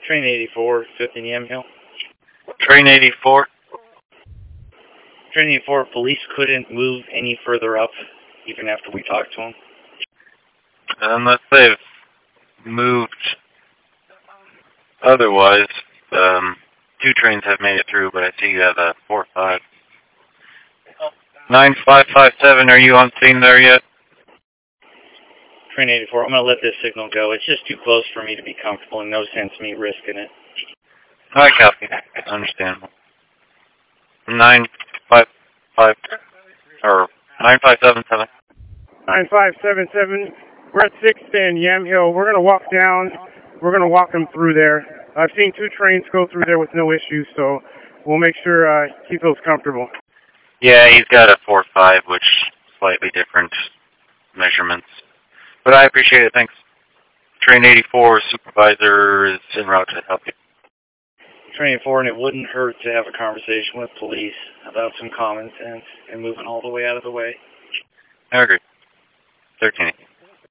Train 84, 5th and Yamhill. Train 84. Train 84, police couldn't move any further up, even after we talked to them. Unless they've moved otherwise, 2 trains have made it through, but I see you have a 4-5. 9557, are you on scene there yet? Train 84, I'm going to let this signal go. It's just too close for me to be comfortable and no sense me risking it. I copy. Understandable. 955, or 9577. 9577, we're at 6th and Yamhill. We're going to walk down. We're going to walk them through there. I've seen 2 trains go through there with no issues, so we'll make sure he feels comfortable. Yeah, he's got a 4-5, which slightly different measurements. But I appreciate it, thanks. Train 84 supervisor is en route to help you. Train 84, and it wouldn't hurt to have a conversation with police about some common sense and moving all the way out of the way. I agree. 13.